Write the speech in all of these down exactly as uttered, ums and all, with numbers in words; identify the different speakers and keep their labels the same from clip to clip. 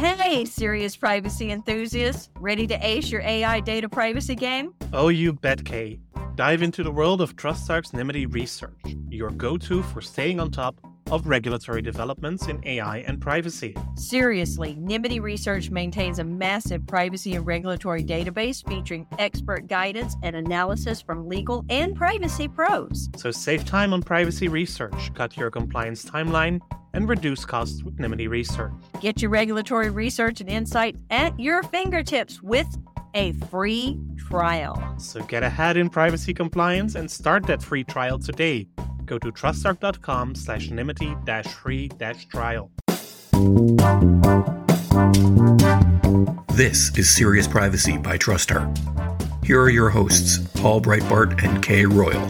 Speaker 1: Hey, serious privacy enthusiasts, ready to ace your A I data privacy game?
Speaker 2: Oh, you bet, Kay. Dive into the world of TrustArc's Nymity Research, your go-to for staying on top of regulatory developments in A I and privacy.
Speaker 1: Seriously, Nymity Research maintains a massive privacy and regulatory database featuring expert guidance and analysis from legal and privacy pros.
Speaker 2: So save time on privacy research, cut your compliance timeline, and reduce costs with Nymity Research.
Speaker 1: Get your regulatory research and insights at your fingertips with a free trial.
Speaker 2: So get ahead in privacy compliance and start that free trial today. Go to trustarc.com slash nymity dash free dash trial.
Speaker 3: This is Serious Privacy by TrustArc. Here are your hosts, Paul Breitbart and Kay Royal.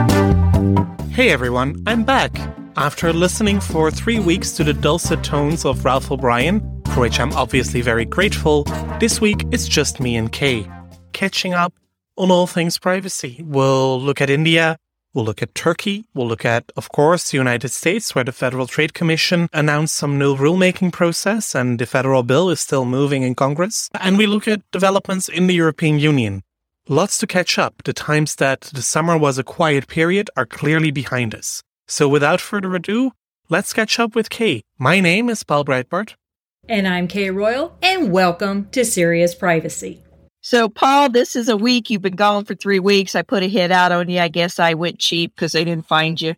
Speaker 2: Hey everyone, I'm back. After listening for three weeks to the dulcet tones of Ralph O'Brien, for which I'm obviously very grateful, this week it's just me and Kay, catching up on all things privacy. We'll look at India, we'll look at Turkey, we'll look at, of course, the United States, where the Federal Trade Commission announced some new rulemaking process and the federal bill is still moving in Congress. And we look at developments in the European Union. Lots to catch up. The times that the summer was a quiet period are clearly behind us. So without further ado, let's catch up with Kay. My name is Paul Breitbart.
Speaker 4: And I'm Kay Royal, and welcome to Serious Privacy.
Speaker 5: So, Paul, this is a week. You've been gone for three weeks. I put a hit out on you. I guess I went cheap because they didn't find you.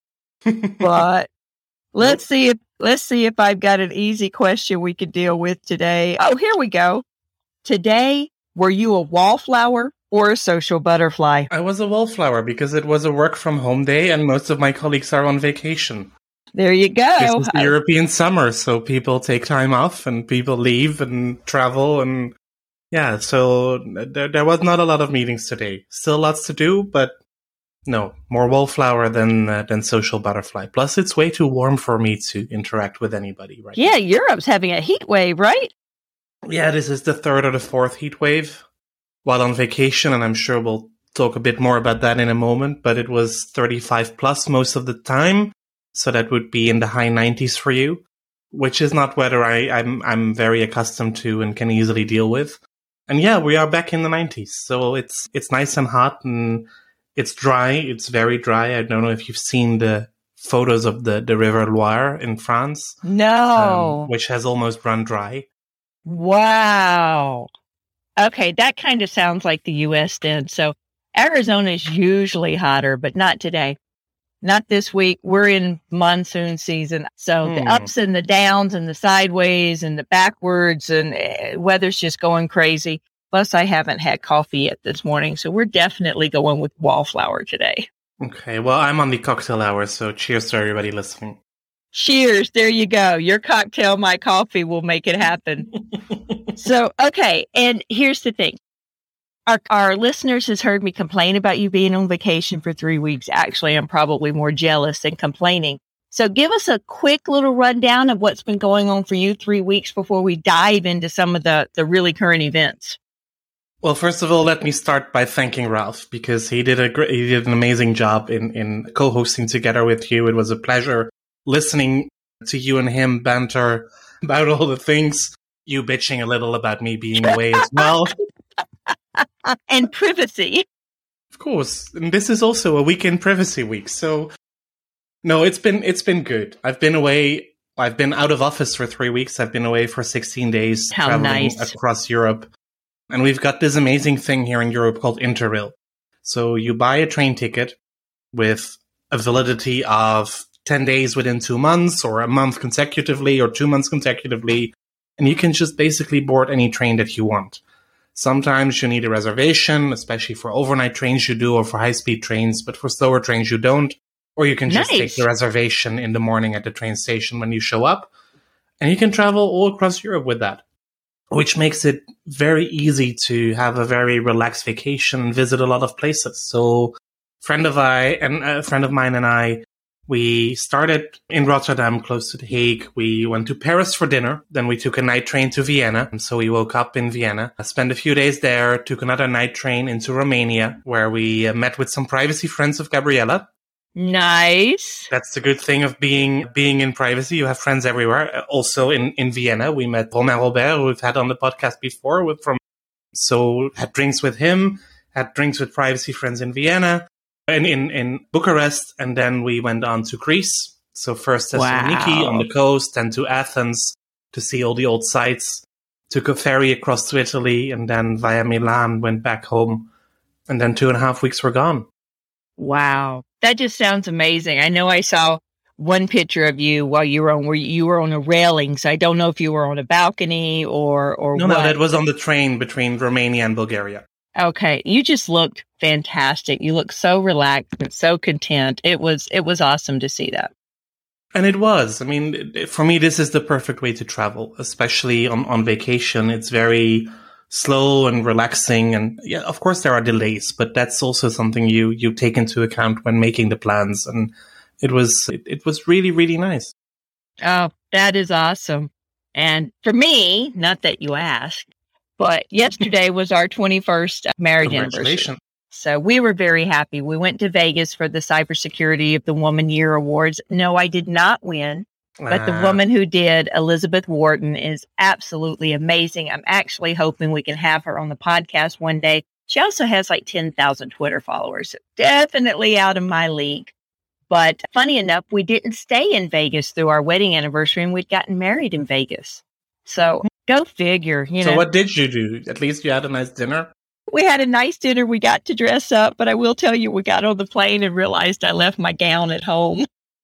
Speaker 5: But let's see if let's see if I've got an easy question we could deal with today. Oh, here we go. Today, were you a wallflower or a social butterfly?
Speaker 2: I was a wallflower because it was a work from home day and most of my colleagues are on vacation.
Speaker 5: There you go.
Speaker 2: This is the I- European summer, so people take time off and people leave and travel and yeah, so there, there was not a lot of meetings today. Still lots to do, but no, more wallflower than uh, than social butterfly. Plus, it's way too warm for me to interact with anybody right
Speaker 5: Yeah,
Speaker 2: now.
Speaker 5: Europe's having a heat wave, right?
Speaker 2: Yeah, this is the third or the fourth heat wave while on vacation, and I'm sure we'll talk a bit more about that in a moment, but it was thirty-five plus most of the time, so that would be in the high nineties for you, which is not weather I, I'm I'm very accustomed to and can easily deal with. And yeah, we are back in the nineties, so it's it's nice and hot, and it's dry. It's very dry. I don't know if you've seen the photos of the, the River Loire in France.
Speaker 5: No.
Speaker 2: Um, which has almost run dry.
Speaker 5: Wow. Okay, that kind of sounds like the U S then. So Arizona is usually hotter, but not today. Not this week. We're in monsoon season. So hmm. the ups and the downs and the sideways and the backwards and uh, weather's just going crazy. Plus, I haven't had coffee yet this morning. So we're definitely going with wallflower today.
Speaker 2: Okay, well, I'm on the cocktail hour, so cheers to everybody listening.
Speaker 5: Cheers. There you go. Your cocktail, my coffee will make it happen. So, okay. And here's the thing. Our, our listeners has heard me complain about you being on vacation for three weeks. Actually, I'm probably more jealous than complaining. So give us a quick little rundown of what's been going on for you three weeks before we dive into some of the, the really current events.
Speaker 2: Well, first of all, let me start by thanking Ralph because he did a great, he did an amazing job in, in co-hosting together with you. It was a pleasure listening to you and him banter about all the things, you bitching a little about me being away as well.
Speaker 5: And privacy.
Speaker 2: Of course. And this is also a weekend privacy week. So no, it's been it's been good. I've been away. I've been out of office for three weeks. I've been away for sixteen days.
Speaker 5: How
Speaker 2: traveling
Speaker 5: nice.
Speaker 2: Across Europe. And we've got this amazing thing here in Europe called Interrail. So you buy a train ticket with a validity of ten days within two months or a month consecutively or two months consecutively. And you can just basically board any train that you want. Sometimes you need a reservation, especially for overnight trains you do or for high-speed trains, but for slower trains you don't. Or you can just
Speaker 5: Nice.
Speaker 2: take the reservation in the morning at the train station when you show up. And you can travel all across Europe with that, which makes it very easy to have a very relaxed vacation and visit a lot of places. So friend of I and a friend of mine and I, we started in Rotterdam, close to The Hague. We went to Paris for dinner. Then we took a night train to Vienna. And so we woke up in Vienna, spent a few days there, took another night train into Romania, where we uh, met with some privacy friends of Gabriella.
Speaker 5: Nice.
Speaker 2: That's the good thing of being being in privacy. You have friends everywhere. Also in, in Vienna, we met Romain Robert, who we've had on the podcast before. With from So had drinks with him, had drinks with privacy friends in Vienna and in, in Bucharest. And then we went on to Greece. So first Thessaloniki
Speaker 5: Wow.
Speaker 2: on the coast, then to Athens to see all the old sites. Took a ferry across to Italy, and then via Milan went back home. And then two and a half weeks were gone.
Speaker 5: Wow. That just sounds amazing. I know I saw one picture of you while you were on where you were on a railing. So I don't know if you were on a balcony or or
Speaker 2: No,
Speaker 5: what.
Speaker 2: no, that was on the train between Romania and Bulgaria.
Speaker 5: Okay. You just looked fantastic. You looked so relaxed and so content. It was it was awesome to see that.
Speaker 2: And it was. I mean, it- for me, this is the perfect way to travel, especially on, on vacation. It's very slow and relaxing. And yeah, of course, there are delays, but that's also something you, you take into account when making the plans. And it was, it, it was really, really nice.
Speaker 5: Oh, that is awesome. And for me, not that you asked, but yesterday was our twenty-first marriage anniversary.
Speaker 2: Congratulations.
Speaker 5: So we were very happy. We went to Vegas for the Cybersecurity of the Woman Year Awards. No, I did not win, but the
Speaker 2: Ah.
Speaker 5: woman who did, Elizabeth Wharton, is absolutely amazing. I'm actually hoping we can have her on the podcast one day. She also has like ten thousand Twitter followers. So definitely out of my league. But funny enough, we didn't stay in Vegas through our wedding anniversary, and we'd gotten married in Vegas. So go figure. You
Speaker 2: So
Speaker 5: know,
Speaker 2: what did you do? At least you had a nice dinner?
Speaker 5: we had a nice dinner. We got to dress up, but I will tell you, we got on the plane and realized I left my gown at home.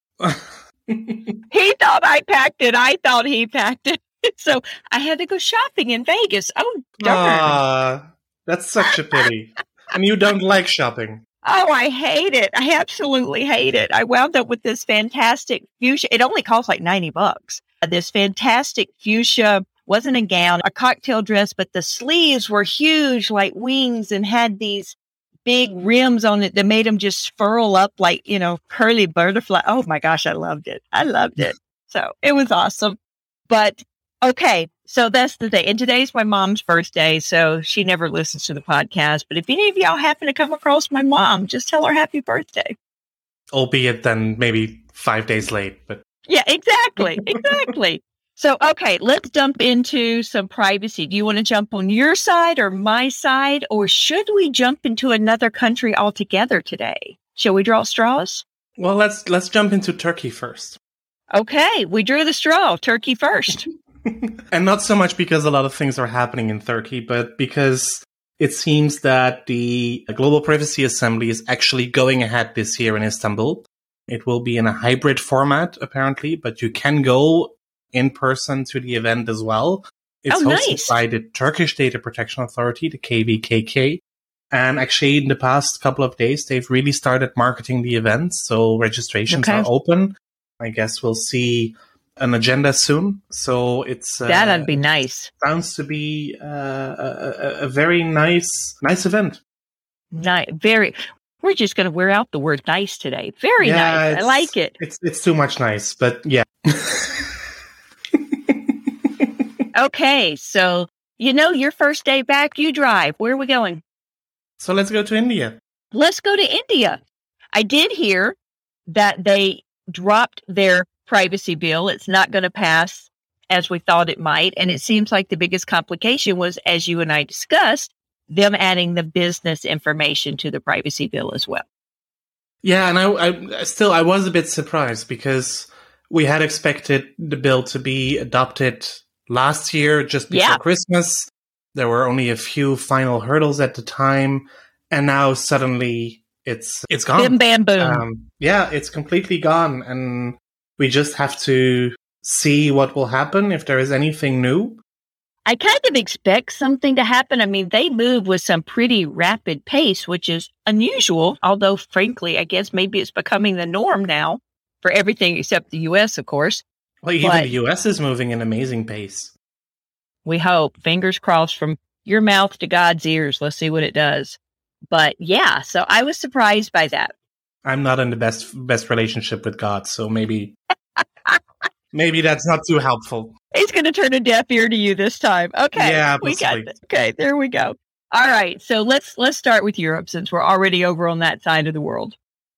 Speaker 5: He thought I packed it. I thought he packed it. So I had to go shopping in Vegas. Oh, darn.
Speaker 2: Ah, that's such a pity. And you don't like shopping.
Speaker 5: Oh, I hate it. I absolutely hate it. I wound up with this fantastic fuchsia. It only cost like ninety bucks. This fantastic fuchsia, wasn't a gown, a cocktail dress, but the sleeves were huge, like wings, and had these big rims on it that made them just furl up like, you know, curly butterfly. Oh my gosh, I loved it. I loved it. So it was awesome. But okay, so that's the day. And today's my mom's birthday, so she never listens to the podcast. But if any of y'all happen to come across my mom, just tell her happy birthday.
Speaker 2: Albeit then maybe five days late, but
Speaker 5: Yeah, exactly. Exactly. So, okay, let's jump into some privacy. Do you want to jump on your side or my side, or should we jump into another country altogether today? Shall we draw straws?
Speaker 2: well, let's let's jump into Turkey first.
Speaker 5: Okay, we drew the straw. Turkey first.
Speaker 2: And not so much because a lot of things are happening in Turkey, but because it seems that the Global Privacy Assembly is actually going ahead this year in Istanbul. It will be in a hybrid format, apparently, but you can go in person to the event as well. It's
Speaker 5: Oh,
Speaker 2: hosted
Speaker 5: nice.
Speaker 2: by the Turkish Data Protection Authority, the K V K K. And actually, in the past couple of days, they've really started marketing the event. So registrations
Speaker 5: Okay.
Speaker 2: are open. I guess we'll see an agenda soon. So it's uh,
Speaker 5: That'd be nice.
Speaker 2: sounds to be uh, a, a, a very nice, nice event.
Speaker 5: Nice. Very. We're just going to wear out the word nice today. Very
Speaker 2: Yeah,
Speaker 5: nice. I
Speaker 2: it's-
Speaker 5: like it.
Speaker 2: It's it's too much nice, but yeah.
Speaker 5: Okay, so you know your first day back, you drive. Where are we going?
Speaker 2: So let's go to India.
Speaker 5: Let's go to India. I did hear that they dropped their privacy bill. It's not going to pass as we thought it might. And it seems like the biggest complication was, as you and I discussed, them adding the business information to the privacy bill as well.
Speaker 2: Yeah, and I, I still I was a bit surprised because we had expected the bill to be adopted last year, just before
Speaker 5: Yeah.
Speaker 2: Christmas. There were only a few final hurdles at the time, and now suddenly it's it's gone.
Speaker 5: Bim, bam, boom.
Speaker 2: Um, yeah, it's completely gone, and we just have to see what will happen if there is anything new.
Speaker 5: I kind of expect something to happen. I mean, they move with some pretty rapid pace, which is unusual, although frankly, I guess maybe it's becoming the norm now for everything except the U S, of course.
Speaker 2: Well, even
Speaker 5: But-
Speaker 2: the U S is moving at an amazing pace.
Speaker 5: We hope. Fingers crossed from your mouth to God's ears. Let's see what it does. But yeah, so I was surprised by that.
Speaker 2: I'm not in the best best relationship with God, so maybe maybe that's not too helpful.
Speaker 5: He's going to turn a deaf ear to you this time. Okay.
Speaker 2: Yeah,
Speaker 5: we got
Speaker 2: possibly.
Speaker 5: this. Okay, there we go. All right. So let's let's start with Europe since we're already over on that side of the world.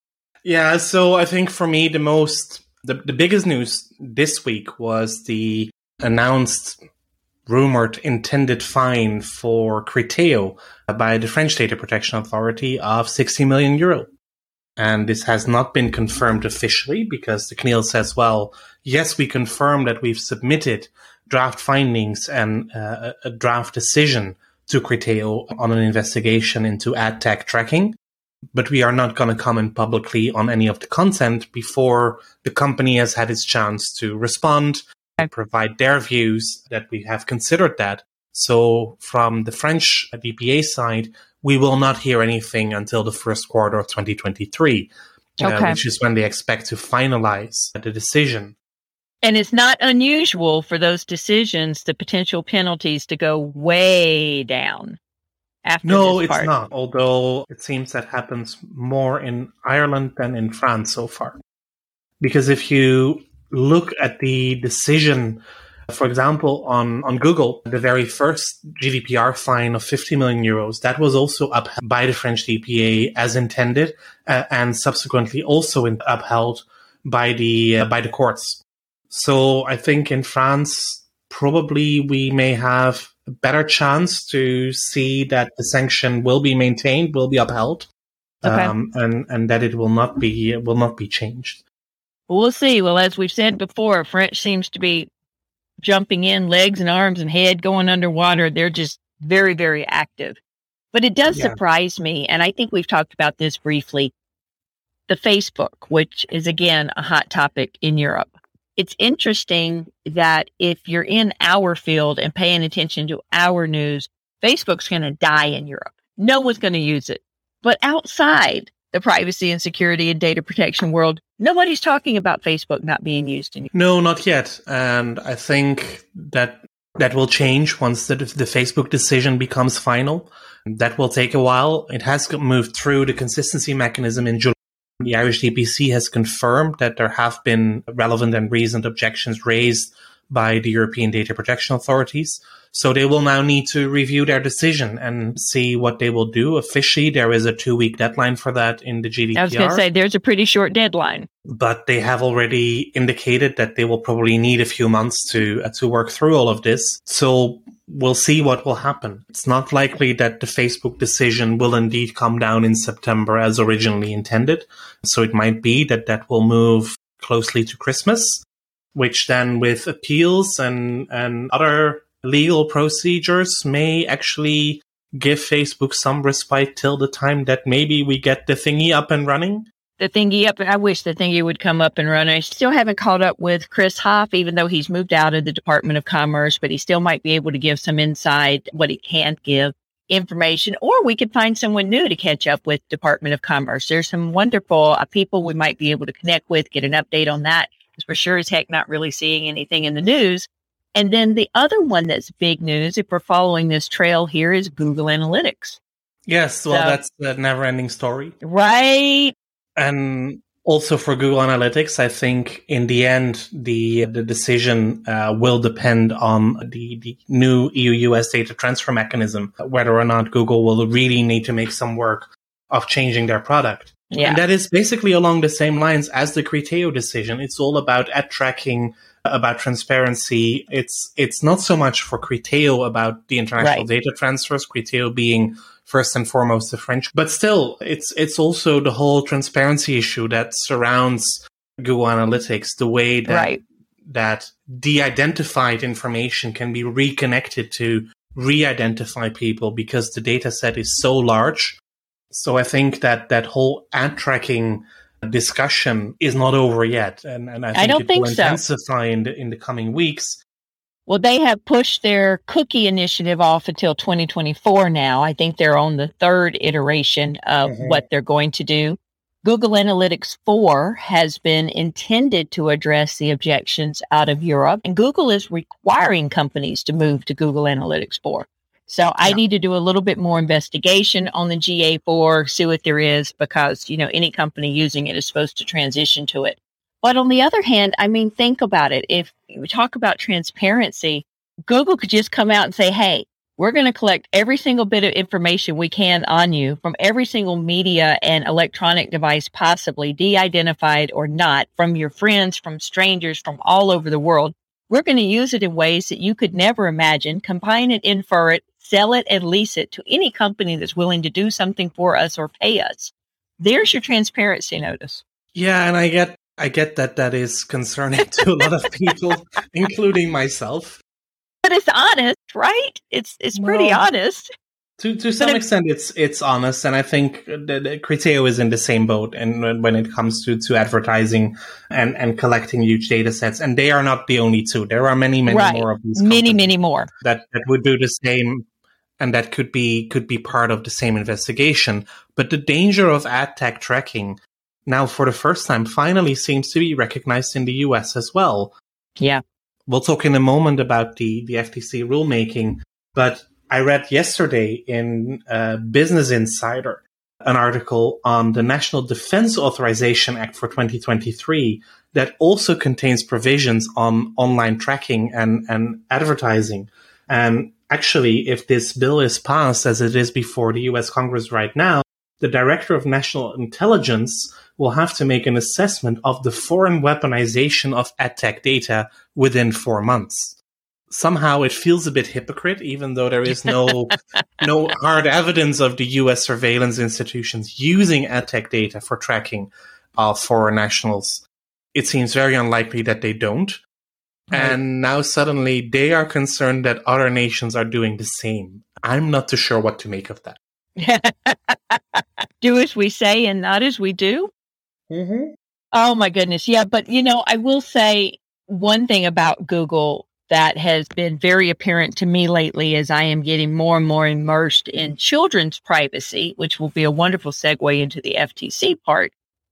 Speaker 2: Yeah, so I think for me, the most, the, the biggest news this week was the announced, rumored, intended fine for Criteo by the French Data Protection Authority of sixty million euro. And this has not been confirmed officially because the C N I L says, well, yes, we confirm that we've submitted draft findings and uh, a draft decision to Criteo on an investigation into ad tech tracking, but we are not going to comment publicly on any of the content before the company has had its chance to respond and provide their views that we have considered that. So from the French D P A side, we will not hear anything until the first quarter of twenty twenty-three, okay. uh, which is when they expect to finalize the decision.
Speaker 5: And it's not unusual for those decisions, the potential penalties to go way down after
Speaker 2: No,
Speaker 5: this
Speaker 2: it's
Speaker 5: part.
Speaker 2: not, although it seems that happens more in Ireland than in France so far. Because if you look at the decision, for example, on, on Google, the very first G D P R fine of fifty million euros, that was also upheld by the French D P A as intended, uh, and subsequently also in, upheld by the uh, by the courts. So I think in France, probably we may have a better chance to see that the sanction will be maintained, will be upheld,
Speaker 5: okay.
Speaker 2: um, and and that it will not be will not be changed.
Speaker 5: We'll see. Well, as we've said before, French seems to be jumping in, legs and arms and head going underwater. They're just very, very active. But it does yeah. surprise me, and I think we've talked about this briefly, the Facebook, which is, again, a hot topic in Europe. It's interesting that if you're in our field and paying attention to our news, Facebook's going to die in Europe. No one's going to use it. But outside the privacy and security and data protection world, nobody's talking about Facebook not being used in Europe.
Speaker 2: No, not yet. And I think that that will change once the, the Facebook decision becomes final. That will take a while. It has moved through the consistency mechanism in July. The Irish D P C has confirmed that there have been relevant and reasoned objections raised by the European data protection authorities. So they will now need to review their decision and see what they will do. Officially, there is a two-week deadline for that in the G D P R.
Speaker 5: I was going to say, there's a pretty short deadline.
Speaker 2: But they have already indicated that they will probably need a few months to uh, to work through all of this. So we'll see what will happen. It's not likely that the Facebook decision will indeed come down in September as originally intended. So it might be that that will move closely to Christmas, which then with appeals and, and other legal procedures may actually give Facebook some respite till the time that maybe we get the thingy up and running.
Speaker 5: The thingy up, I wish the thingy would come up and run. I still haven't caught up with Chris Hoff, even though he's moved out of the Department of Commerce, but he still might be able to give some insight, what he can't give information, or we could find someone new to catch up with Department of Commerce. There's some wonderful uh, people we might be able to connect with, get an update on that, because we're sure as heck not really seeing anything in the news. And then the other one that's big news, if we're following this trail here, is Google Analytics.
Speaker 2: Yes, well,
Speaker 5: so,
Speaker 2: that's the never-ending story.
Speaker 5: Right.
Speaker 2: And also for Google Analytics, I think in the end, the the decision uh, will depend on the, the new E U-U S data transfer mechanism, whether or not Google will really need to make some work of changing their product.
Speaker 5: Yeah.
Speaker 2: And that is basically along the same lines as the Criteo decision. It's all about ad tracking, about transparency. It's it's not so much for Criteo about the international
Speaker 5: right.
Speaker 2: data transfers, Criteo being first and foremost the French. But still, it's it's also the whole transparency issue that surrounds Google Analytics, the way that
Speaker 5: right.
Speaker 2: that de-identified information can be reconnected to re-identify people because the data set is so large. So I think that that whole ad tracking discussion is not over yet. And, and I think
Speaker 5: I don't
Speaker 2: it
Speaker 5: think
Speaker 2: will
Speaker 5: so.
Speaker 2: intensify in the, in the coming weeks.
Speaker 5: Well, they have pushed their cookie initiative off until twenty twenty-four now. I think they're on the third iteration of mm-hmm. what they're going to do. Google Analytics four has been intended to address the objections out of Europe, and Google is requiring companies to move to Google Analytics four. So I yeah. need to do a little bit more investigation on the G A four, see what there is, because, you know, any company using it is supposed to transition to it. But on the other hand, I mean, think about it. If we talk about transparency, Google could just come out and say, hey, We're going to collect every single bit of information we can on you from every single media and electronic device possibly, de-identified or not, from your friends, from strangers, from all over the world. We're going to use it in ways that you could never imagine, combine it, infer it, sell it, and lease it to any company that's willing to do something for us or pay us. There's your transparency notice.
Speaker 2: Yeah, and I get I get that that is concerning to a lot of people, including myself.
Speaker 5: But it's honest, right? It's it's pretty
Speaker 2: Well,
Speaker 5: honest.
Speaker 2: To to some
Speaker 5: But it-
Speaker 2: extent, it's it's honest, and I think that Criteo is in the same boat. And when it comes to, to advertising and, and collecting huge data sets, and they are not the only two. There are many many
Speaker 5: Right.
Speaker 2: more of these
Speaker 5: Many,
Speaker 2: companies
Speaker 5: many more.
Speaker 2: that, that would do the same, and that could be could be part of the same investigation. But the danger of ad tech tracking now, for the first time, finally seems to be recognized in the U S as well.
Speaker 5: Yeah.
Speaker 2: We'll talk in a moment about the, the F T C rulemaking, but I read yesterday in uh, Business Insider an article on the National Defense Authorization Act for twenty twenty-three that also contains provisions on online tracking and, and advertising. And actually, if this bill is passed as it is before the U S Congress right now, the Director of National Intelligence will have to make an assessment of the foreign weaponization of ad tech data within four months. Somehow it feels a bit hypocrite, even though there is no no hard evidence of the U S surveillance institutions using ad tech data for tracking of foreign nationals. It seems very unlikely that they don't. Right. And now suddenly they are concerned that other nations are doing the same. I'm not too sure what to make of that.
Speaker 5: Do as we say and not as we do.
Speaker 2: Mm-hmm.
Speaker 5: Oh, my goodness. Yeah. But, you know, I will say one thing about Google that has been very apparent to me lately as I am getting more and more immersed in children's privacy, which will be a wonderful segue into the F T C part,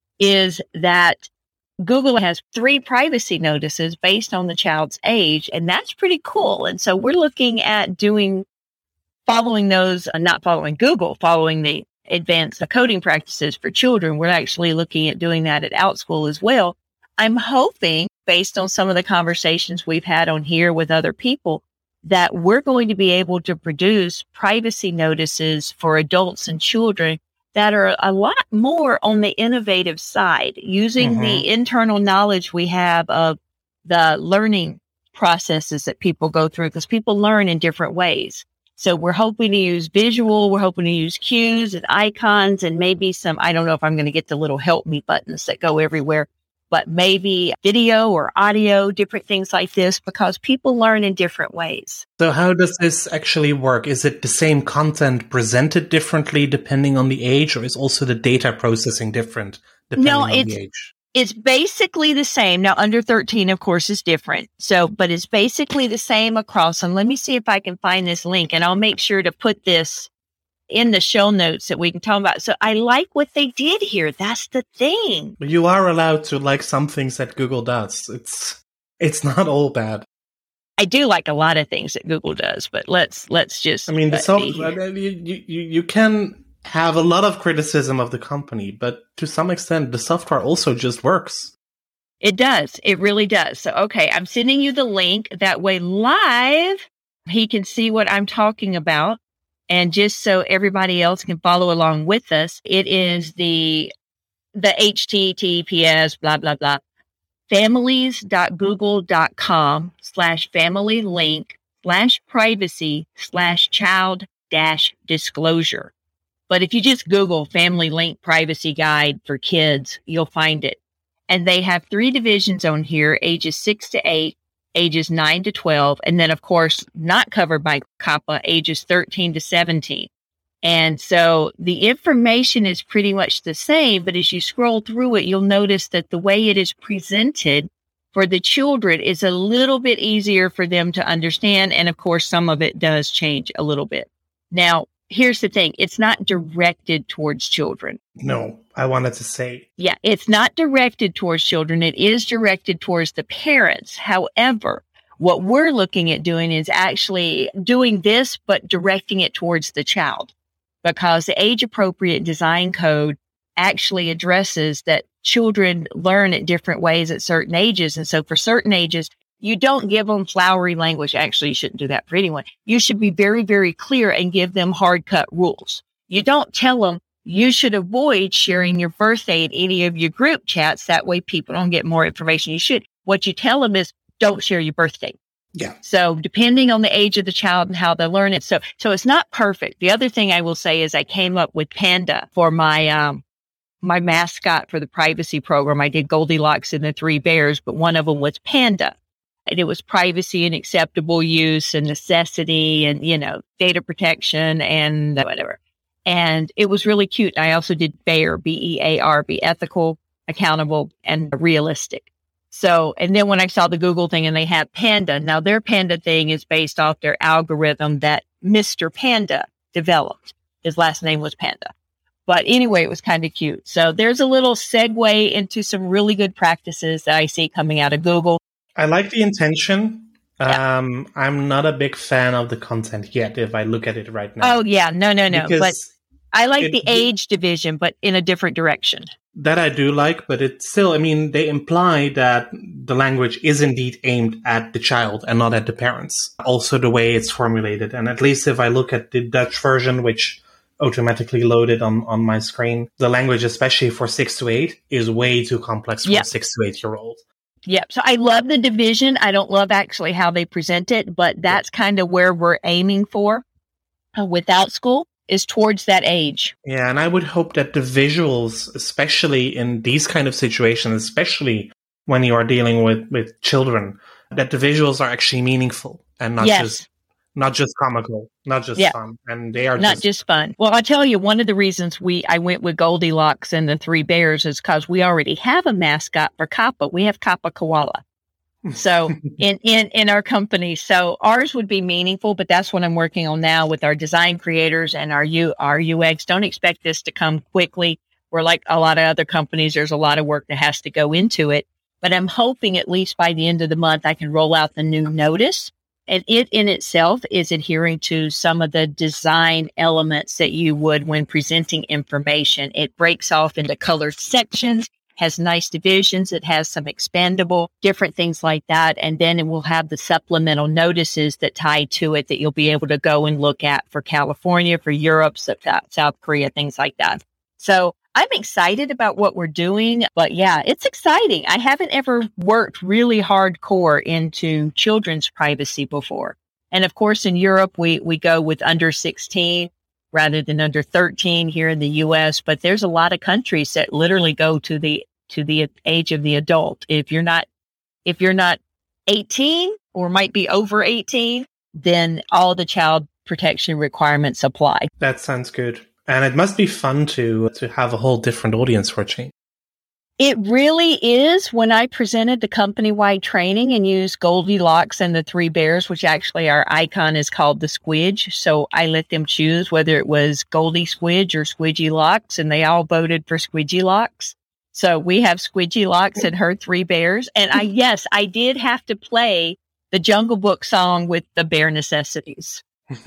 Speaker 5: is that Google has three privacy notices based on the child's age, and that's pretty cool. And so we're looking at doing, following those, uh, not following Google, following the advanced coding practices for children. We're actually looking at doing that at OutSchool as well. I'm hoping, based on some of the conversations we've had on here with other people, that we're going to be able to produce privacy notices for adults and children that are a lot more on the innovative side, using
Speaker 2: Mm-hmm.
Speaker 5: the internal knowledge we have of the learning processes that people go through, because people learn in different ways. So we're hoping to use visual, we're hoping to use cues and icons, and maybe some, I don't know if I'm going to get the little help me buttons that go everywhere, but maybe video or audio, different things like this, because people learn in different ways.
Speaker 2: So how does this actually work? Is it the same content presented differently depending on the age, or is also the data processing different depending
Speaker 5: No,
Speaker 2: on
Speaker 5: it's-
Speaker 2: the age?
Speaker 5: It's basically the same. Now, under thirteen, of course, is different. So, but it's basically the same across. And let me see if I can find this link, and I'll make sure to put this in the show notes that we can talk about. So I like what they did here. That's the thing.
Speaker 2: You are allowed to like some things that Google does. It's it's not all bad.
Speaker 5: I do like a lot of things that Google does, but let's let's just.
Speaker 2: I mean, the
Speaker 5: uh,
Speaker 2: soft,
Speaker 5: be here.
Speaker 2: you, you you can have a lot of criticism of the company, but to some extent, the software also just works.
Speaker 5: It does. It really does. So, okay, I'm sending you the link. That way, live, he can see what I'm talking about. And just so everybody else can follow along with us, it is the the H T T P S, blah, blah, blah, families.google.com slash family link slash privacy slash child dash disclosure. But if you just Google Family Link Privacy Guide for Kids, you'll find it. And they have three divisions on here, ages six to eight, ages nine to twelve, and then, of course, not covered by COPPA, ages thirteen to seventeen. And so the information is pretty much the same, but as you scroll through it, you'll notice that the way it is presented for the children is a little bit easier for them to understand. And, of course, some of it does change a little bit. Now, here's the thing. It's not directed towards children.
Speaker 2: No, I wanted to say.
Speaker 5: Yeah, it's not directed towards children. It is directed towards the parents. However, what we're looking at doing is actually doing this, but directing it towards the child, because the age-appropriate design code actually addresses that children learn at different ways at certain ages. And so for certain ages, you don't give them flowery language. Actually, you shouldn't do that for anyone. You should be very, very clear and give them hard cut rules. You don't tell them you should avoid sharing your birthday in any of your group chats. That way people don't get more information. You should. What you tell them is don't share your birthday.
Speaker 2: Yeah.
Speaker 5: So depending on the age of the child and how they learn it. So, so it's not perfect. The other thing I will say is I came up with Panda for my, um, my mascot for the privacy program. I did Goldilocks and the Three Bears, but one of them was Panda. And it was privacy and acceptable use and necessity and, you know, data protection and whatever. And it was really cute. I also did Bear, B E A R, be ethical, accountable, and realistic. So, and then when I saw the Google thing and they had Panda, now their Panda thing is based off their algorithm that Mister Panda developed. His last name was Panda. But anyway, it was kind of cute. So there's a little segue into some really good practices that I see coming out of Google.
Speaker 2: I like the intention.
Speaker 5: Yeah.
Speaker 2: Um, I'm not a big fan of the content yet, if I look at it right now.
Speaker 5: Oh, yeah. No, no, no.
Speaker 2: Because
Speaker 5: but I like
Speaker 2: it,
Speaker 5: the age division, but in a different direction.
Speaker 2: That I do like, but it's still, I mean, they imply that the language is indeed aimed at the child and not at the parents. Also the way it's formulated. And at least if I look at the Dutch version, which automatically loaded on, on my screen, the language, especially for six to eight, is way too complex for
Speaker 5: Yep.
Speaker 2: a six to eight year old.
Speaker 5: Yep. So I love the division. I don't love actually how they present it, but that's kind of where we're aiming for uh, without school. Is towards that age.
Speaker 2: Yeah, and I would hope that the visuals, especially in these kind of situations, especially when you are dealing with, with children, that the visuals are actually meaningful and not
Speaker 5: Yes.
Speaker 2: just not just comical, not just
Speaker 5: Yeah.
Speaker 2: fun. And they are
Speaker 5: Not
Speaker 2: just,
Speaker 5: just fun. Well, I'll tell you, one of the reasons we I went with Goldilocks and the Three Bears is because we already have a mascot for Kappa. We have Kappa Koala. So in, in, in our company, so ours would be meaningful, but that's what I'm working on now with our design creators and our U, our U X. Don't expect this to come quickly. We're like a lot of other companies. There's a lot of work that has to go into it, but I'm hoping at least by the end of the month, I can roll out the new notice, and it in itself is adhering to some of the design elements that you would when presenting information. It breaks off into colored sections, has nice divisions. It has some expandable, different things like that. And then it will have the supplemental notices that tie to it that you'll be able to go and look at for California, for Europe, South Korea, things like that. So I'm excited about what we're doing, but yeah, it's exciting. I haven't ever worked really hardcore into children's privacy before. And of course, in Europe, we, we go with under sixteen. Rather than under thirteen here in the U S, but there's a lot of countries that literally go to the to the age of the adult. If you're not if you're not eighteen or might be over eighteen, then all the child protection requirements apply.
Speaker 2: that sounds good. And it must be fun to to have a whole different audience for a change.
Speaker 5: It really is. When I presented the company-wide training and used Goldilocks and the Three Bears, which actually our icon is called the Squidge. So I let them choose whether it was Goldie Squidge or Squidgy Locks, and they all voted for Squidgy Locks. So we have Squidgy Locks and her Three Bears. And I, yes, I did have to play the Jungle Book song with the bare necessities.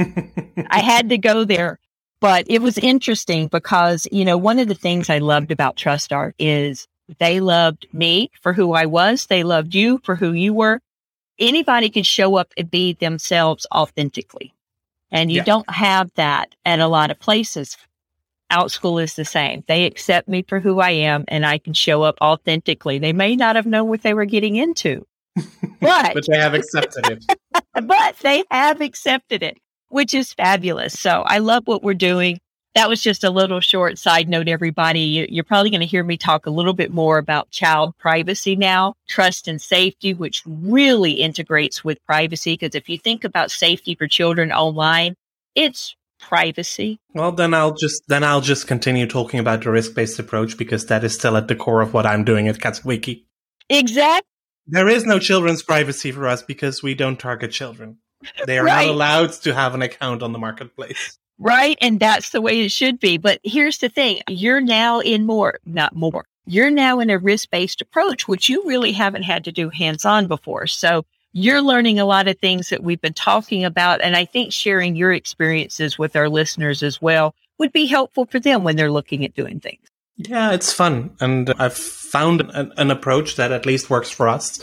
Speaker 5: I had to go there. But it was interesting because, you know, one of the things I loved about TrustArt is they loved me for who I was. They loved you for who you were. Anybody can show up and be themselves authentically. And you
Speaker 2: Yeah.
Speaker 5: don't have that at a lot of places. OutSchool is the same. They accept me for who I am and I can show up authentically. They may not have known what they were getting into, but,
Speaker 2: But they have accepted it.
Speaker 5: but they have accepted it, which is fabulous. So I love what we're doing. That was just a little short side note, everybody. You, you're probably going to hear me talk a little bit more about child privacy now, trust and safety, which really integrates with privacy. Because if you think about safety for children online, it's privacy.
Speaker 2: Well, then I'll just then I'll just continue talking about the risk-based approach because that is still at the core of what I'm doing at CatsWiki.
Speaker 5: Exactly.
Speaker 2: There is no children's privacy for us because we don't target children. They are
Speaker 5: Right.
Speaker 2: not allowed to have an account on the marketplace.
Speaker 5: Right. And that's the way it should be. But here's the thing. You're now in more, not more. You're now in a risk-based approach, which you really haven't had to do hands-on before. So you're learning a lot of things that we've been talking about. And I think sharing your experiences with our listeners as well would be helpful for them when they're looking at doing things.
Speaker 2: Yeah, it's fun. And I've found an, an approach that at least works for us.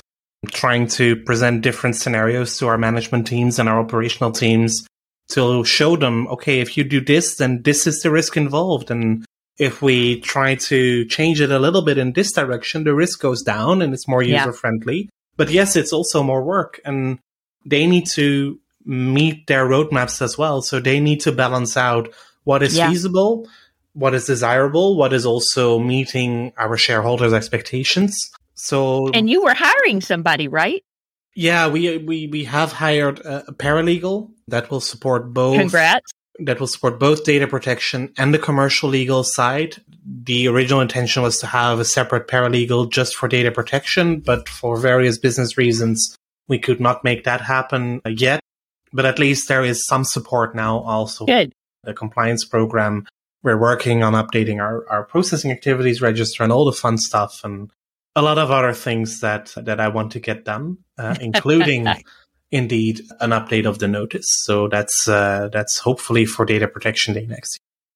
Speaker 2: trying to present different scenarios to our management teams and our operational teams to show them, okay, if you do this, then this is the risk involved. And if we try to change it a little bit in this direction, the risk goes down and it's more
Speaker 5: Yeah.
Speaker 2: user-friendly. But yes, it's also more work. And they need to meet their roadmaps as well. So they need to balance out what is
Speaker 5: Yeah.
Speaker 2: feasible, what is desirable, what is also meeting our shareholders' expectations. So,
Speaker 5: And you were hiring somebody, right?
Speaker 2: yeah, we we we have hired a, a paralegal that will support both.
Speaker 5: Congrats.
Speaker 2: That will support both data protection and the commercial legal side. The original intention was to have a separate paralegal just for data protection, but for various business reasons, we could not make that happen yet. But at least there is some support now also.
Speaker 5: Good.
Speaker 2: The compliance program. We're working on updating our, our processing activities register and all the fun stuff and a lot of other things that, that I want to get done, uh, including indeed an update of the notice. So that's, uh, that's hopefully for Data Protection Day next year.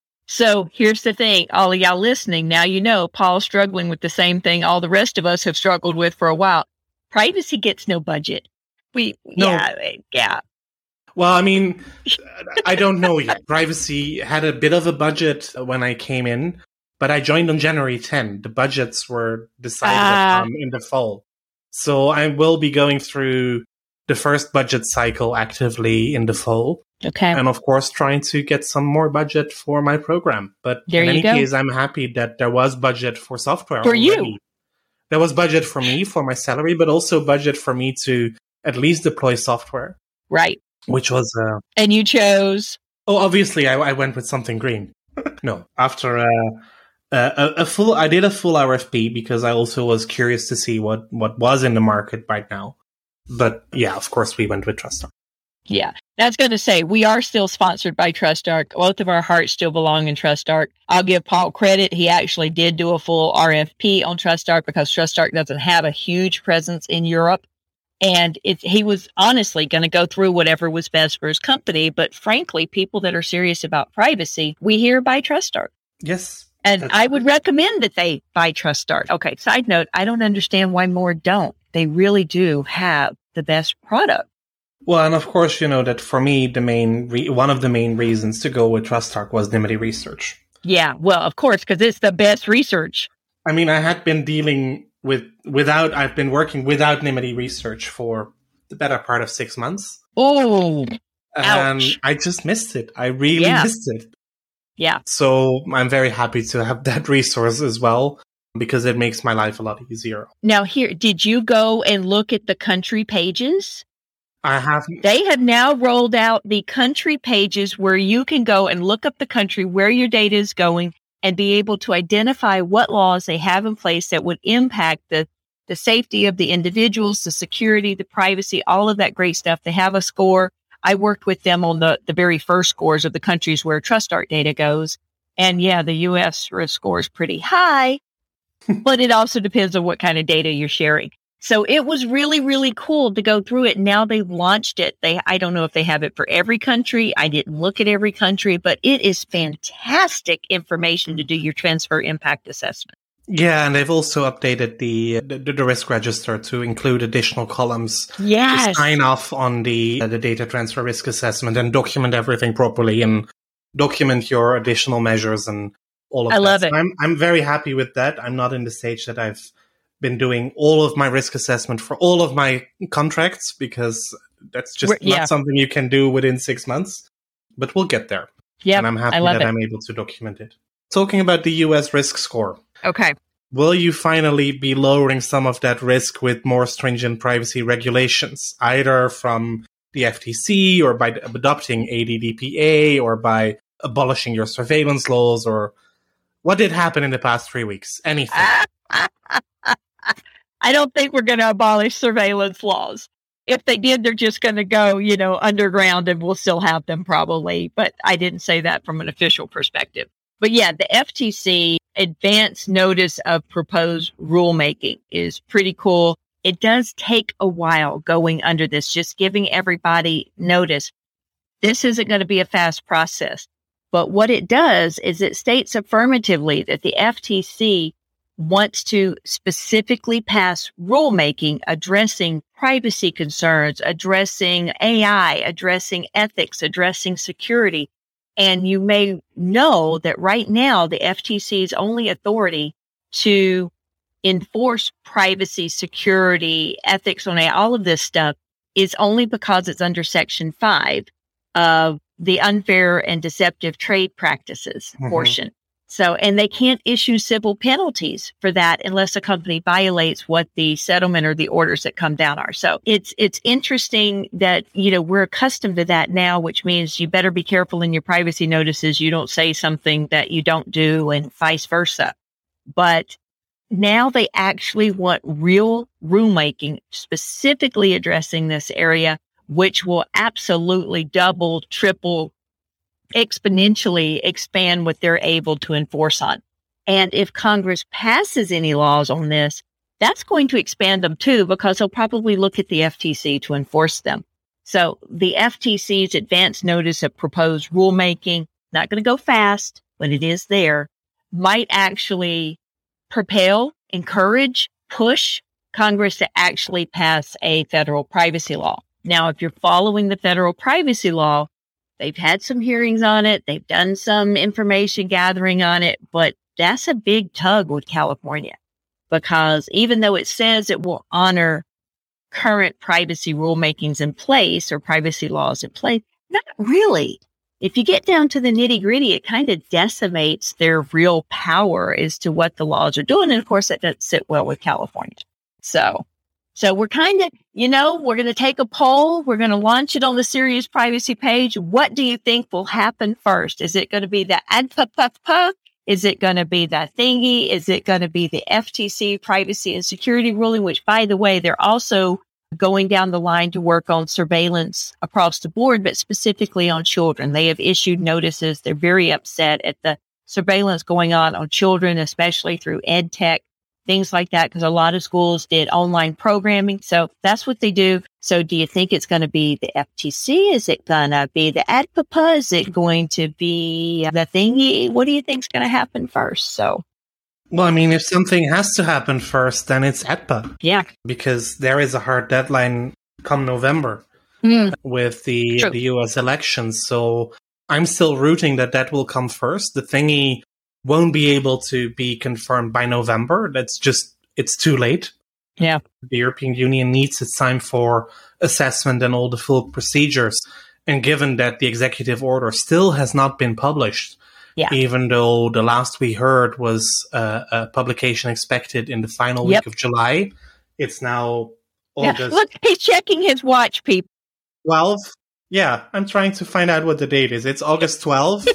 Speaker 5: So here's the thing, all of y'all listening, now you know Paul's struggling with the same thing all the rest of us have struggled with for a while. Privacy gets no budget. We,
Speaker 2: No.
Speaker 5: yeah, yeah.
Speaker 2: Well, I mean, I don't know yet. Privacy had a bit of a budget when I came in, but I joined on January tenth. The budgets were decided
Speaker 5: Ah.
Speaker 2: upon in the fall. So I will be going through the first budget cycle actively in the fall.
Speaker 5: Okay.
Speaker 2: And of course, trying to get some more budget for my program. But
Speaker 5: There
Speaker 2: in
Speaker 5: you
Speaker 2: any
Speaker 5: go.
Speaker 2: case, I'm happy that there was budget for software.
Speaker 5: For you.
Speaker 2: already. There was budget for me, for my salary, but also budget for me to at least deploy software,
Speaker 5: Right.
Speaker 2: which was... Uh,
Speaker 5: And you chose.
Speaker 2: Oh, obviously, I, I went with something green. No, after uh, a, a full, I did a full R F P because I also was curious to see what, what was in the market right now. But yeah, of course, we went with TrustArc.
Speaker 5: Yeah. I was going to say, we are still sponsored by TrustArc. Both of our hearts still belong in TrustArc. I'll give Paul credit. He actually did do a full R F P on TrustArc because TrustArc doesn't have a huge presence in Europe. And it, he was honestly going to go through whatever was best for his company. But frankly, people that are serious about privacy, we here buy TrustArc.
Speaker 2: Yes.
Speaker 5: And
Speaker 2: That's
Speaker 5: I would recommend that they buy TrustArc. Okay, side note, I don't understand why more don't. They really do have the best product.
Speaker 2: Well, and of course, you know that for me, the main re- one of the main reasons to go with TrustArc was Nimity Research.
Speaker 5: Yeah, well, of course, because it's the best research.
Speaker 2: I mean, I had been dealing with without. I've been working without Nimity Research for the better part of six months.
Speaker 5: Oh,
Speaker 2: And
Speaker 5: ouch.
Speaker 2: I just missed it. I really
Speaker 5: Yeah.
Speaker 2: missed it.
Speaker 5: Yeah.
Speaker 2: So I'm very happy to have that resource as well because it makes my life a lot easier.
Speaker 5: Now, here, did you go and look at the country pages?
Speaker 2: I have.
Speaker 5: They have now rolled out the country pages where you can go and look up the country where your data is going and be able to identify what laws they have in place that would impact the, the safety of the individuals, the security, the privacy, all of that great stuff. They have a score. I worked with them on the, the very first scores of the countries where TrustArc data goes. And yeah, the U S risk score is pretty high, but it also depends on what kind of data you're sharing. So it was really, really cool to go through it. Now they've launched it. They, I don't know if they have it for every country. I didn't look at every country, but it is fantastic information to do your transfer impact assessment.
Speaker 2: Yeah, and they've also updated the the, the risk register to include additional columns to
Speaker 5: Yes.
Speaker 2: sign off on the uh, the data transfer risk assessment and document everything properly and document your additional measures and all of
Speaker 5: I
Speaker 2: that.
Speaker 5: love
Speaker 2: So
Speaker 5: it.
Speaker 2: I'm I'm very happy with that. I'm not in the stage that I've been doing all of my risk assessment for all of my contracts because that's just
Speaker 5: We're-
Speaker 2: not
Speaker 5: yeah.
Speaker 2: something you can do within six months. But we'll get there.
Speaker 5: Yeah.
Speaker 2: And I'm happy
Speaker 5: I love
Speaker 2: that
Speaker 5: it.
Speaker 2: I'm able to document it. Talking about the U S risk score.
Speaker 5: Okay.
Speaker 2: Will you finally be lowering some of that risk with more stringent privacy regulations, either from the F T C or by adopting A D D P A or by abolishing your surveillance laws, or what did happen in the past three weeks? Anything?
Speaker 5: I don't think we're going to abolish surveillance laws. If they did, they're just going to go, you know, underground and we'll still have them probably. But I didn't say that from an official perspective. But yeah, the F T C advance notice of proposed rulemaking is pretty cool. It does take a while going under this, just giving everybody notice. This isn't going to be a fast process. But what it does is it states affirmatively that the F T C wants to specifically pass rulemaking addressing privacy concerns, addressing A I, addressing ethics, addressing security. And you may know that right now, the F T C's only authority to enforce privacy, security, ethics on A I, all of this stuff is only because it's under Section five of the unfair and deceptive trade practices mm-hmm. portion. So, and they can't issue civil penalties for that unless a company violates what the settlement or the orders that come down are. So it's, it's interesting that, you know, we're accustomed to that now, which means you better be careful in your privacy notices. You don't say something that you don't do and vice versa. But now they actually want real rulemaking specifically addressing this area, which will absolutely double, triple, exponentially expand what they're able to enforce on. And if Congress passes any laws on this, that's going to expand them too, because they'll probably look at the F T C to enforce them. So the F T C's advance notice of proposed rulemaking, not going to go fast, but it is there, might actually propel, encourage, push Congress to actually pass a federal privacy law. Now, if you're following the federal privacy law, they've had some hearings on it. They've done some information gathering on it, but that's a big tug with California because even though it says it will honor current privacy rulemakings in place or privacy laws in place, not really. If you get down to the nitty gritty, it kind of decimates their real power as to what the laws are doing. And of course, that doesn't sit well with California. So, so we're kind of, you know, we're going to take a poll. We're going to launch it on the Sirius privacy page. What do you think will happen first? Is it going to be the A D P A P A P? Is it going to be the thingy? Is it going to be the F T C privacy and security ruling, which, by the way, they're also going down the line to work on surveillance across the board, but specifically on children. They have issued notices. They're very upset at the surveillance going on on children, especially through ed tech, things like that, because a lot of schools did online programming. So that's what they do. So do you think it's going to be the F T C? Is it going to be the A D P A P A? Is it going to be the thingy? What do you think is going to happen first? So.
Speaker 2: Well, I mean, if something has to happen first, then it's A D P A.
Speaker 5: Yeah.
Speaker 2: Because there is a hard deadline come November mm. with the, the U S elections. So I'm still rooting that that will come first. The thingy won't be able to be confirmed by November. That's just, it's too late.
Speaker 5: Yeah.
Speaker 2: The European Union needs its time for assessment and all the full procedures. And given that the executive order still has not been published, yeah. even though the last we heard was uh, a publication expected in the final yep. week of July, it's now August.
Speaker 5: Yeah. Look, he's checking his watch, people.
Speaker 2: twelve? Yeah, I'm trying to find out what the date is. It's August twelfth.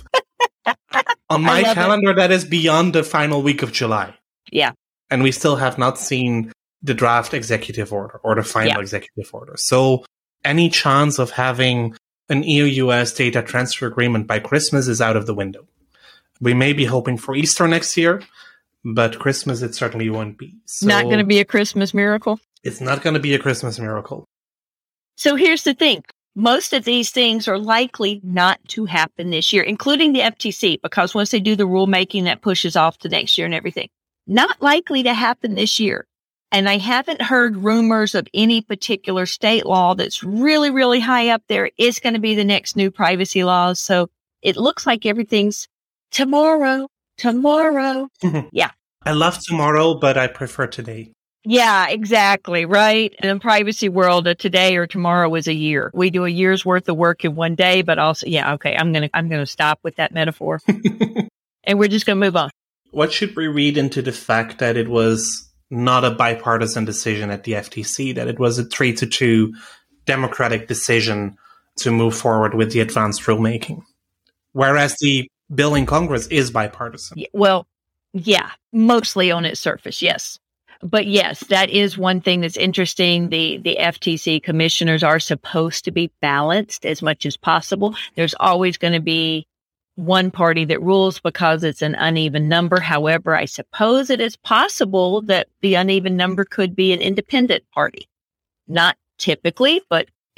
Speaker 2: On my calendar, it. that is beyond the final week of July.
Speaker 5: Yeah.
Speaker 2: And we still have not seen the draft executive order or the final yeah. executive order. So any chance of having an E U-U S data transfer agreement by Christmas is out of the window. We may be hoping for Easter next year, but Christmas it certainly won't be. So
Speaker 5: not going to be a Christmas miracle?
Speaker 2: It's not going to be a Christmas miracle.
Speaker 5: So here's the thing. Most of these things are likely not to happen this year, including the F T C, because once they do the rulemaking, that pushes off to next year and everything. Not likely to happen this year. And I haven't heard rumors of any particular state law that's really, really high up there. It's going to be the next new privacy laws. So it looks like everything's tomorrow, tomorrow. Yeah.
Speaker 2: I love tomorrow, but I prefer today.
Speaker 5: Yeah, exactly. Right. In the privacy world, a today or tomorrow is a year. We do a year's worth of work in one day, but also, yeah, okay, I'm going to, I'm going to stop with that metaphor and we're just going to move on.
Speaker 2: What should we read into the fact that it was not a bipartisan decision at the F T C, that it was a three to two Democratic decision to move forward with the advanced rulemaking, whereas the bill in Congress is bipartisan?
Speaker 5: Yeah, well, yeah, mostly on its surface, yes. But yes, that is one thing that's interesting. The the F T C commissioners are supposed to be balanced as much as possible. There's always going to be one party that rules because it's an uneven number. However, I suppose it is possible that the uneven number could be an independent party. Not typically, but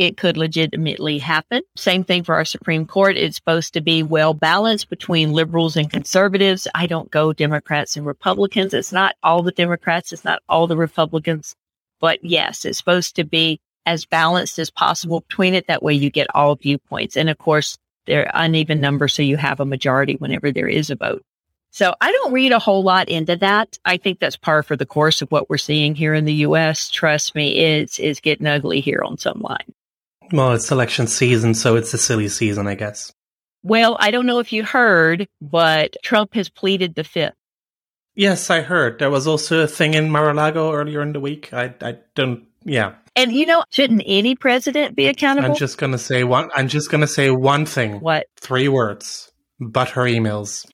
Speaker 5: it could legitimately happen. Same thing for our Supreme Court. It's supposed to be well balanced between liberals and conservatives. I don't go Democrats and Republicans. It's not all the Democrats. It's not all the Republicans. But yes, it's supposed to be as balanced as possible between it. That way you get all viewpoints. And of course, they're uneven numbers, so you have a majority whenever there is a vote. So I don't read a whole lot into that. I think that's par for the course of what we're seeing here in the U S. Trust me, it's, it's getting ugly here on some line.
Speaker 2: Well, it's election season, so it's a silly season, I guess.
Speaker 5: Well, I don't know if you heard, but Trump has pleaded the fifth.
Speaker 2: Yes, I heard. There was also a thing in Mar-a-Lago earlier in the week. I, I don't, yeah.
Speaker 5: And, you know, shouldn't any president be accountable?
Speaker 2: I'm just going to say one, I'm just going to say one thing.
Speaker 5: What?
Speaker 2: Three words. But her emails.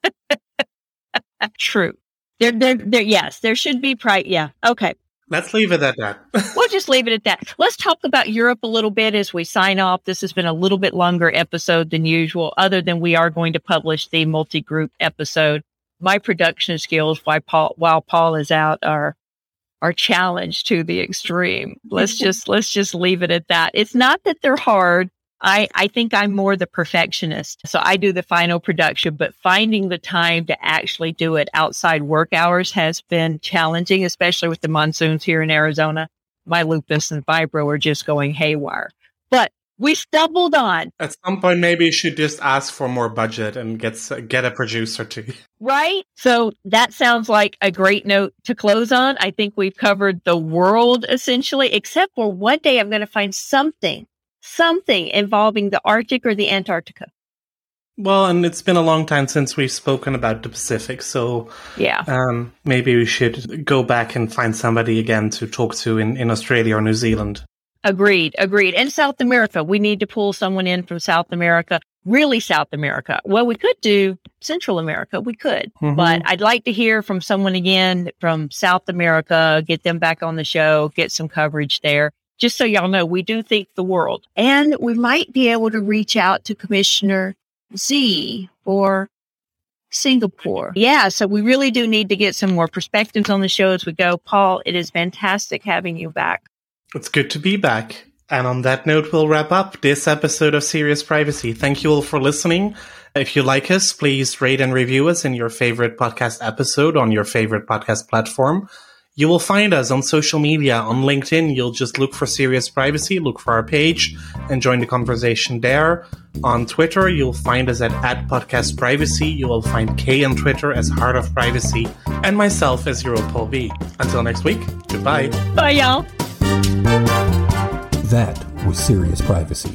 Speaker 5: True. There, there, there, yes, there should be pride. Yeah. Okay.
Speaker 2: Let's leave it at that.
Speaker 5: We'll just leave it at that. Let's talk about Europe a little bit as we sign off. This has been a little bit longer episode than usual, other than we are going to publish the multi-group episode. My production skills while Paul, while Paul is out are are challenged to the extreme. Let's just let's just leave it at that. It's not that they're hard. I, I think I'm more the perfectionist. So I do the final production, but finding the time to actually do it outside work hours has been challenging, especially with the monsoons here in Arizona. My lupus and fibro are just going haywire. But we stumbled on.
Speaker 2: At some point, maybe you should just ask for more budget and get get a producer too.
Speaker 5: Right? So that sounds like a great note to close on. I think we've covered the world essentially, except for one day I'm going to find something, something involving the Arctic or the Antarctica.
Speaker 2: Well, and it's been a long time since we've spoken about the Pacific, so
Speaker 5: yeah,
Speaker 2: um, maybe we should go back and find somebody again to talk to in, in Australia or New Zealand.
Speaker 5: Agreed, agreed. And South America, we need to pull someone in from South America, really South America. Well, we could do Central America, we could, mm-hmm. but I'd like to hear from someone again from South America, get them back on the show, get some coverage there. Just so y'all know, we do think the world. And we might be able to reach out to Commissioner Z for Singapore. Yeah, so we really do need to get some more perspectives on the show as we go. Paul, it is fantastic having you back.
Speaker 2: It's good to be back. And on that note, we'll wrap up this episode of Serious Privacy. Thank you all for listening. If you like us, please rate and review us in your favorite podcast episode on your favorite podcast platform. You will find us on social media. On LinkedIn, you'll just look for Serious Privacy, look for our page, and join the conversation there. On Twitter, you'll find us at, at Podcast Privacy. You will find Kay on Twitter as Heart of Privacy, and myself as Hero Paul B. Until next week, goodbye.
Speaker 5: Bye, y'all.
Speaker 3: That was Serious Privacy.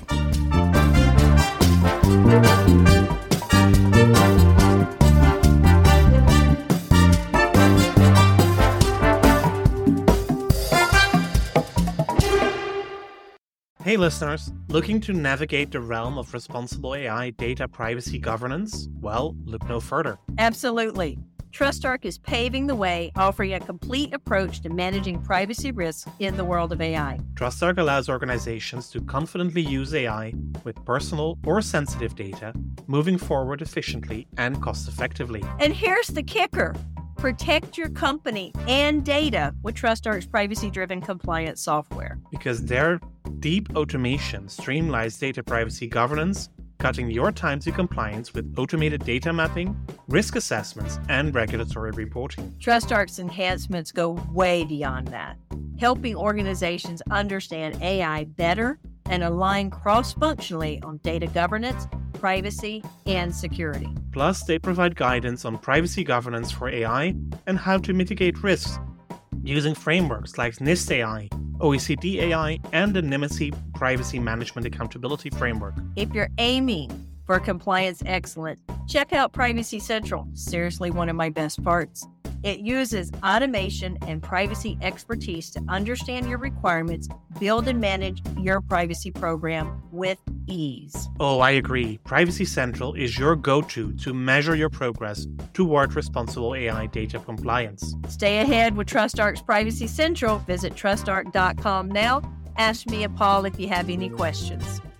Speaker 2: Hey listeners, looking to navigate the realm of responsible A I data privacy governance? Well, look no further.
Speaker 1: Absolutely. TrustArc is paving the way, offering a complete approach to managing privacy risks in the world of A I.
Speaker 2: TrustArc allows organizations to confidently use A I with personal or sensitive data, moving forward efficiently and cost-effectively.
Speaker 1: And here's the kicker. Protect your company and data with TrustArc's privacy-driven compliance software.
Speaker 2: Because their deep automation streamlines data privacy governance, cutting your time to compliance with automated data mapping, risk assessments, and regulatory reporting.
Speaker 1: TrustArc's enhancements go way beyond that, helping organizations understand A I better and align cross-functionally on data governance, privacy, and security.
Speaker 2: Plus, they provide guidance on privacy governance for A I and how to mitigate risks using frameworks like NIST A I, O E C D A I, and the Nymity Privacy Management Accountability Framework.
Speaker 1: If you're aiming for compliance excellence, check out Privacy Central. Seriously, one of my best parts. It uses automation and privacy expertise to understand your requirements, build and manage your privacy program with ease.
Speaker 2: Oh, I agree. Privacy Central is your go-to to measure your progress toward responsible A I data compliance.
Speaker 1: Stay ahead with TrustArc's Privacy Central. Visit trust arc dot com now. Ask me and Paul if you have any questions.